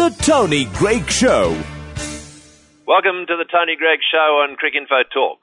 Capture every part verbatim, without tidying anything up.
The Tony Greig Show. Welcome to the Tony Greig Show on Cricinfo Talk.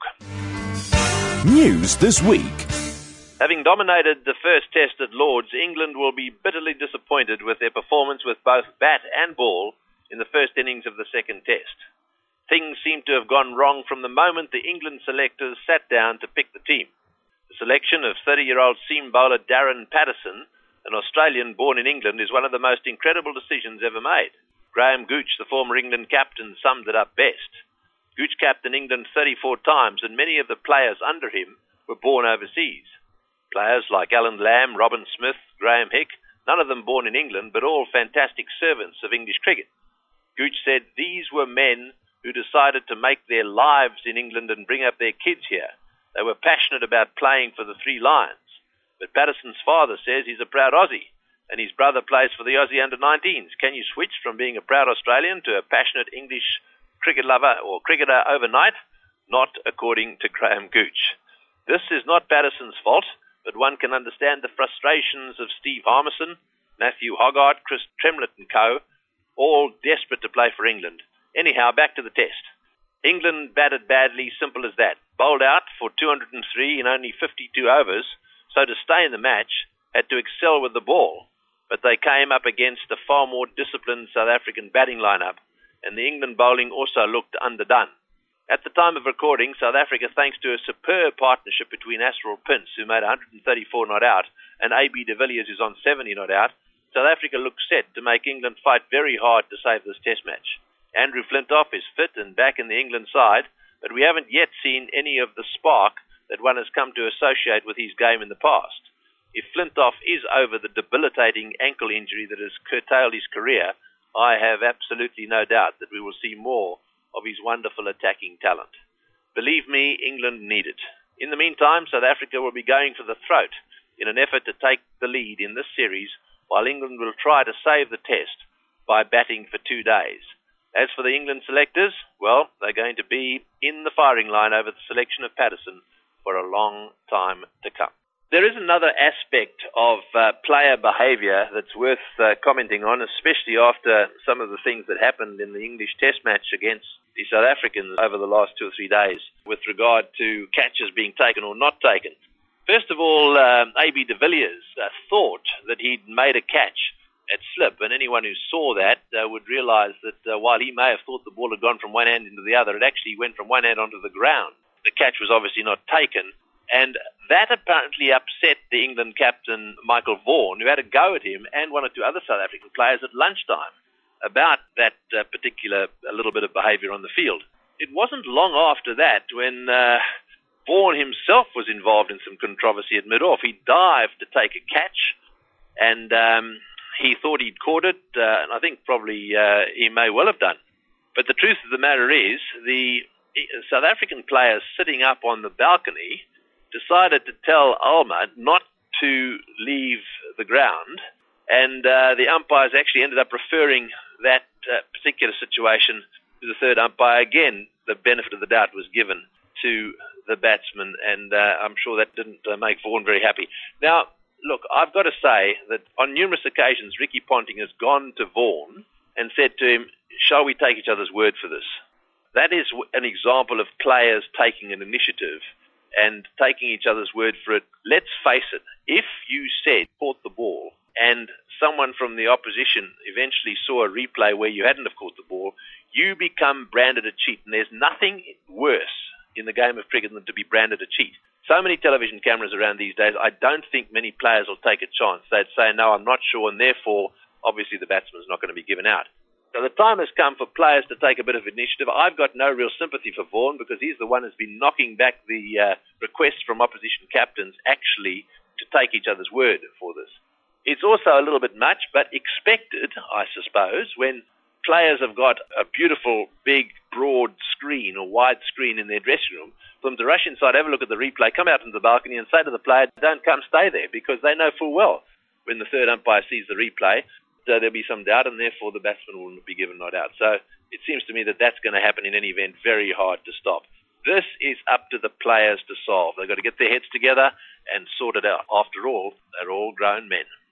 News this week. Having dominated the first test at Lord's, England will be bitterly disappointed with their performance with both bat and ball in the first innings of the second test. Things seem to have gone wrong from the moment the England selectors sat down to pick the team. The selection of thirty-year-old seam bowler Darren Patterson, an Australian born in England, is one of the most incredible decisions ever made. Graham Gooch, the former England captain, summed it up best. Gooch captained England thirty-four times, and many of the players under him were born overseas. Players like Alan Lamb, Robin Smith, Graham Hick, none of them born in England, but all fantastic servants of English cricket. Gooch said these were men who decided to make their lives in England and bring up their kids here. They were passionate about playing for the Three Lions. But Patterson's father says he's a proud Aussie, and his brother plays for the Aussie under nineteens. Can you switch from being a proud Australian to a passionate English cricket lover or cricketer overnight? Not according to Graham Gooch. This is not Patterson's fault, but one can understand the frustrations of Steve Harmison, Matthew Hoggart, Chris Tremlett and co., all desperate to play for England. Anyhow, back to the test. England batted badly, simple as that. Bowled out for two hundred three in only fifty-two overs, so to stay in the match, had to excel with the ball. But they came up against a far more disciplined South African batting lineup, and the England bowling also looked underdone. At the time of recording, South Africa, thanks to a superb partnership between Asrul Pince, who made one hundred thirty-four not out, and A B de Villiers, who's on seventy not out, South Africa looked set to make England fight very hard to save this test match. Andrew Flintoff is fit and back in the England side, but we haven't yet seen any of the spark that one has come to associate with his game in the past. If Flintoff is over the debilitating ankle injury that has curtailed his career, I have absolutely no doubt that we will see more of his wonderful attacking talent. Believe me, England need it. In the meantime, South Africa will be going for the throat in an effort to take the lead in this series, while England will try to save the test by batting for two days. As for the England selectors, well, they're going to be in the firing line over the selection of Patterson for a long time to come. There is another aspect of uh, player behaviour that's worth uh, commenting on, especially after some of the things that happened in the English Test match against the South Africans over the last two or three days with regard to catches being taken or not taken. First of all, um, A B de Villiers uh, thought that he'd made a catch at slip, and anyone who saw that uh, would realise that uh, while he may have thought the ball had gone from one hand into the other, it actually went from one hand onto the ground. The catch was obviously not taken, and that apparently upset the England captain, Michael Vaughan, who had a go at him and one or two other South African players at lunchtime about that uh, particular a little bit of behaviour on the field. It wasn't long after that when uh, Vaughan himself was involved in some controversy at mid-off. He dived to take a catch, and um, he thought he'd caught it, uh, and I think probably uh, he may well have done. But the truth of the matter is, the South African players sitting up on the balcony decided to tell Alma not to leave the ground, and uh, the umpires actually ended up referring that uh, particular situation to the third umpire. Again, the benefit of the doubt was given to the batsman, and uh, I'm sure that didn't uh, make Vaughan very happy. Now, look, I've got to say that on numerous occasions, Ricky Ponting has gone to Vaughan and said to him, shall we take each other's word for this? That is an example of players taking an initiative and taking each other's word for it. Let's face it, if you said, caught the ball, and someone from the opposition eventually saw a replay where you hadn't have caught the ball, you become branded a cheat. And there's nothing worse in the game of cricket than to be branded a cheat. So many television cameras around these days, I don't think many players will take a chance. They'd say, no, I'm not sure, and therefore, obviously the batsman's not going to be given out. So the time has come for players to take a bit of initiative. I've got no real sympathy for Vaughan because he's the one who's been knocking back the uh, requests from opposition captains actually to take each other's word for this. It's also a little bit much, but expected, I suppose, when players have got a beautiful, big, broad screen or wide screen in their dressing room, for them to rush inside, have a look at the replay, come out into the balcony and say to the player, don't come, stay there, because they know full well when the third umpire sees the replay, so there'll be some doubt, and therefore the batsman will be given not out. So it seems to me that that's going to happen in any event, very hard to stop. This is up to the players to solve. They've got to get their heads together and sort it out. After all, they're all grown men.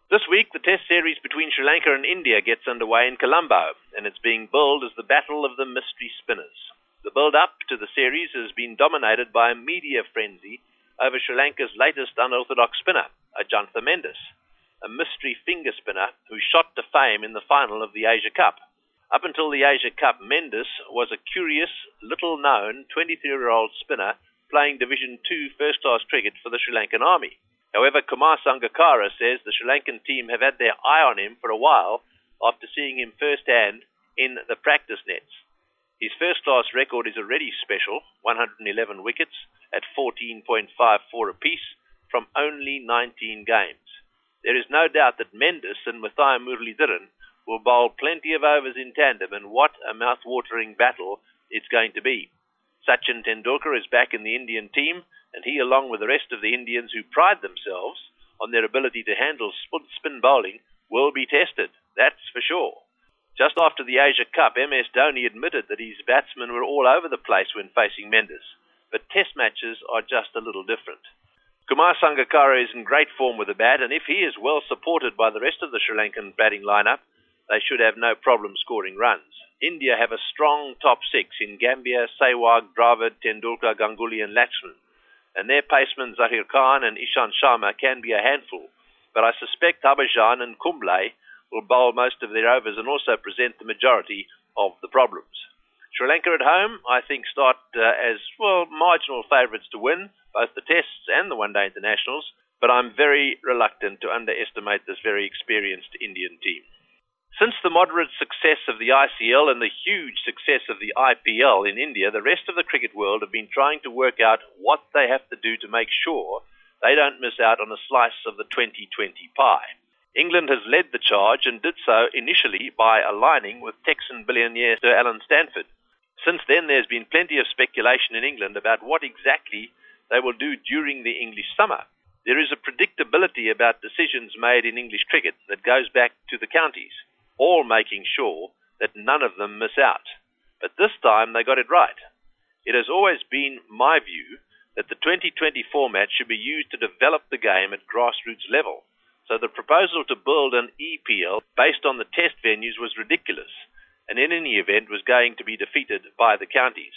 This week, the Test series between Sri Lanka and India gets underway in Colombo, and it's being billed as the Battle of the Mystery Spinners. The build-up to the series has been dominated by a media frenzy over Sri Lanka's latest unorthodox spinner, Ajantha Mendis, a mystery finger spinner who shot to fame in the final of the Asia Cup. Up until the Asia Cup, Mendis was a curious, little-known twenty-three-year-old spinner playing Division two first-class cricket for the Sri Lankan Army. However, Kumar Sangakkara says the Sri Lankan team have had their eye on him for a while after seeing him firsthand in the practice nets. His first-class record is already special, one hundred eleven wickets at fourteen point five four apiece from only nineteen games. There is no doubt that Mendis and Muthaiya Muralidharan will bowl plenty of overs in tandem, and what a mouth-watering battle it's going to be. Sachin Tendulkar is back in the Indian team, and he, along with the rest of the Indians who pride themselves on their ability to handle spin bowling, will be tested. That's for sure. Just after the Asia Cup, M S Dhoni admitted that his batsmen were all over the place when facing Mendis, but Test matches are just a little different. Kumar Sangakkara is in great form with the bat, and if he is well supported by the rest of the Sri Lankan batting lineup, they should have no problem scoring runs. India have a strong top six in Gambhir, Sehwag, Dravid, Tendulkar, Ganguly and Laxman, and their pacemen Zahir Khan and Ishant Sharma can be a handful, but I suspect Harbhajan and Kumble will bowl most of their overs and also present the majority of the problems. Sri Lanka at home, I think, start uh, as, well, marginal favourites to win both the Tests and the One-Day Internationals, but I'm very reluctant to underestimate this very experienced Indian team. Since the moderate success of the I C L and the huge success of the I P L in India, the rest of the cricket world have been trying to work out what they have to do to make sure they don't miss out on a slice of the twenty twenty pie. England has led the charge and did so initially by aligning with Texan billionaire Sir Alan Stanford. Since then, there's been plenty of speculation in England about what exactly they will do during the English summer. There is a predictability about decisions made in English cricket that goes back to the counties, all making sure that none of them miss out. But this time they got it right. It has always been my view that the twenty twenty format should be used to develop the game at grassroots level. So the proposal to build an E P L based on the test venues was ridiculous, and in any event was going to be defeated by the counties.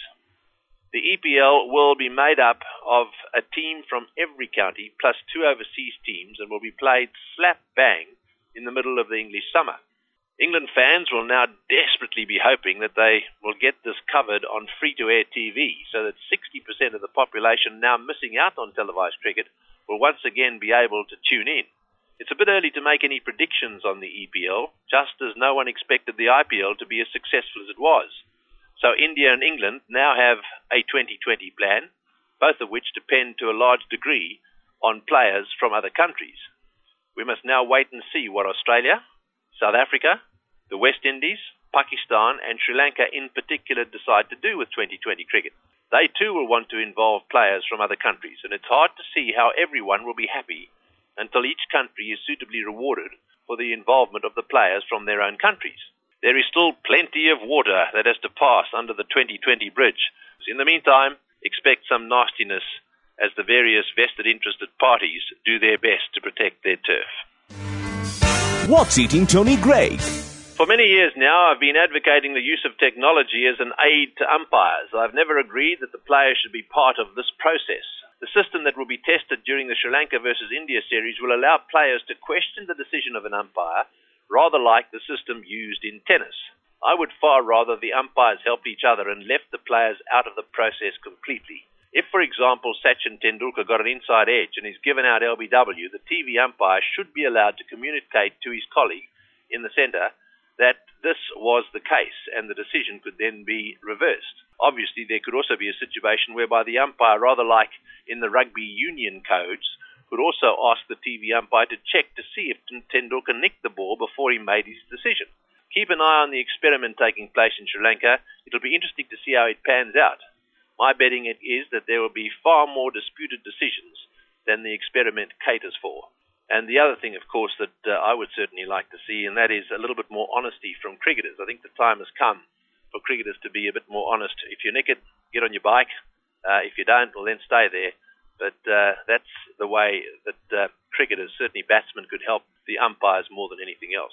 The E P L will be made up of a team from every county plus two overseas teams and will be played slap bang in the middle of the English summer. England fans will now desperately be hoping that they will get this covered on free-to-air T V so that sixty percent of the population now missing out on televised cricket will once again be able to tune in. It's a bit early to make any predictions on the E P L, just as no one expected the I P L to be as successful as it was. So India and England now have a twenty twenty plan, both of which depend to a large degree on players from other countries. We must now wait and see what Australia, South Africa, the West Indies, Pakistan and Sri Lanka in particular decide to do with twenty twenty cricket. They too will want to involve players from other countries, and it's hard to see how everyone will be happy until each country is suitably rewarded for the involvement of the players from their own countries. There is still plenty of water that has to pass under the twenty twenty bridge. In the meantime, expect some nastiness as the various vested interested parties do their best to protect their turf. What's eating Tony Greig? For many years now, I've been advocating the use of technology as an aid to umpires. I've never agreed that the players should be part of this process. The system that will be tested during the Sri Lanka versus India series will allow players to question the decision of an umpire, rather like the system used in tennis. I would far rather the umpires helped each other and left the players out of the process completely. If, for example, Sachin Tendulkar got an inside edge and is given out L B W, the T V umpire should be allowed to communicate to his colleague in the centre that this was the case and the decision could then be reversed. Obviously, there could also be a situation whereby the umpire, rather like in the rugby union codes, could also ask the T V umpire to check to see if Tendulkar nicked the ball before he made his decision. Keep an eye on the experiment taking place in Sri Lanka. It'll be interesting to see how it pans out. My betting it is that there will be far more disputed decisions than the experiment caters for. And the other thing, of course, that uh, I would certainly like to see, and that is a little bit more honesty from cricketers. I think the time has come for cricketers to be a bit more honest. If you nick it, get on your bike. Uh, if you don't, well, then stay there. But uh, that's the way that uh, cricketers, certainly batsmen, could help the umpires more than anything else.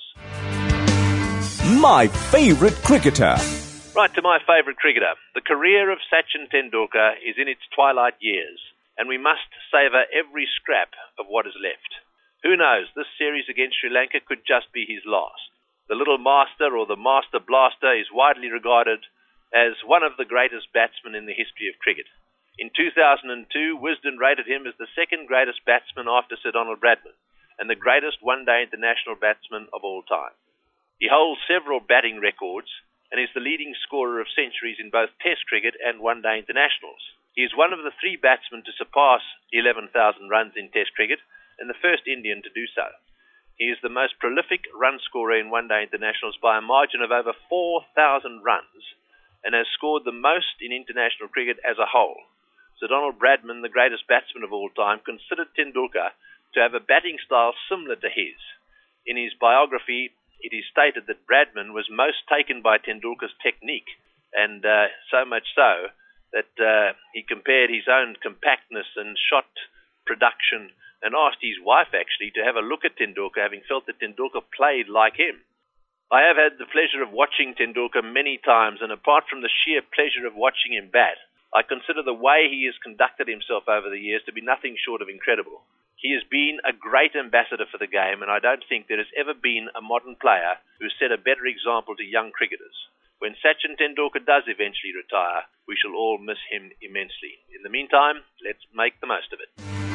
My favourite cricketer. Right to my favourite cricketer. The career of Sachin Tendulkar is in its twilight years, and we must savour every scrap of what is left. Who knows, this series against Sri Lanka could just be his last. The little master, or the master blaster, is widely regarded as one of the greatest batsmen in the history of cricket. In two thousand two, Wisden rated him as the second greatest batsman after Sir Donald Bradman, and the greatest one-day international batsman of all time. He holds several batting records, and is the leading scorer of centuries in both Test cricket and one-day internationals. He is one of the three batsmen to surpass eleven thousand runs in Test cricket, and the first Indian to do so. He is the most prolific run scorer in one-day internationals by a margin of over four thousand runs, and has scored the most in international cricket as a whole. Sir Donald Bradman, the greatest batsman of all time, considered Tendulkar to have a batting style similar to his. In his biography, it is stated that Bradman was most taken by Tendulkar's technique, and uh, so much so that uh, he compared his own compactness and shot production and asked his wife, actually, to have a look at Tendulkar, having felt that Tendulkar played like him. I have had the pleasure of watching Tendulkar many times, and apart from the sheer pleasure of watching him bat, I consider the way he has conducted himself over the years to be nothing short of incredible. He has been a great ambassador for the game, and I don't think there has ever been a modern player who set a better example to young cricketers. When Sachin Tendulkar does eventually retire, we shall all miss him immensely. In the meantime, let's make the most of it.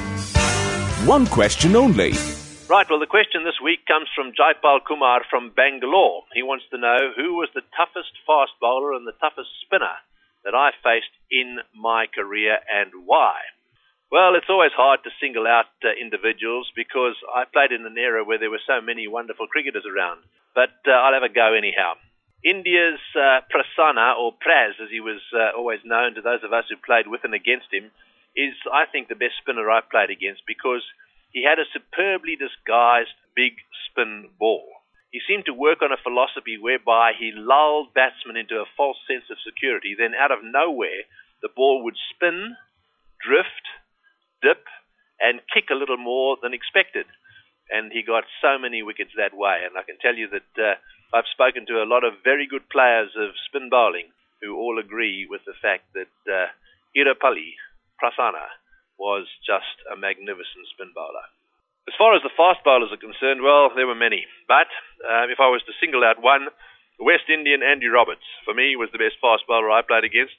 One question only. Right, well, the question this week comes from Jaipal Kumar from Bangalore. He wants to know who was the toughest fast bowler and the toughest spinner that I faced in my career and why. Well, it's always hard to single out uh, individuals because I played in an era where there were so many wonderful cricketers around. But uh, I'll have a go anyhow. India's uh, Prasanna, or Praz as he was uh, always known to those of us who played with and against him, is, I think, the best spinner I played against because he had a superbly disguised big spin ball. He seemed to work on a philosophy whereby he lulled batsmen into a false sense of security. Then out of nowhere, the ball would spin, drift, dip, and kick a little more than expected. And he got so many wickets that way. And I can tell you that uh, I've spoken to a lot of very good players of spin bowling who all agree with the fact that uh, Irapalli Prasanna was just a magnificent spin bowler. As far as the fast bowlers are concerned, well, there were many. But uh, if I was to single out one, the West Indian Andy Roberts, for me, was the best fast bowler I played against.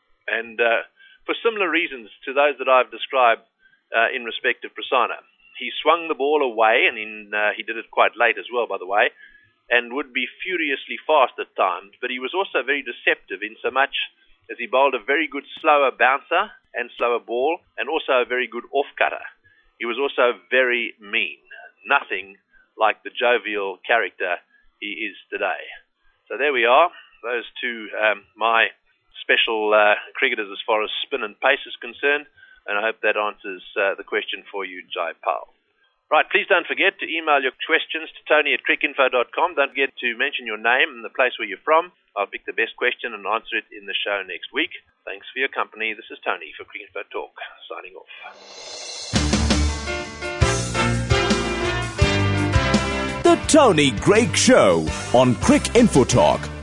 And uh, for similar reasons to those that I've described uh, in respect of Prasanna. He swung the ball away, and in, uh, he did it quite late as well, by the way, and would be furiously fast at times. But he was also very deceptive in so much as he bowled a very good slower bouncer and slower ball, and also a very good off-cutter. He was also very mean. Nothing like the jovial character he is today. So there we are. Those two, um, my special uh, cricketers as far as spin and pace is concerned, and I hope that answers uh, the question for you, Jaipal. Right, please don't forget to email your questions to Tony at cricinfo dot com. Don't forget to mention your name and the place where you're from. I'll pick the best question and answer it in the show next week. Thanks for your company. This is Tony for Cricinfo Talk, signing off. The Tony Greig Show on Cricinfo Talk.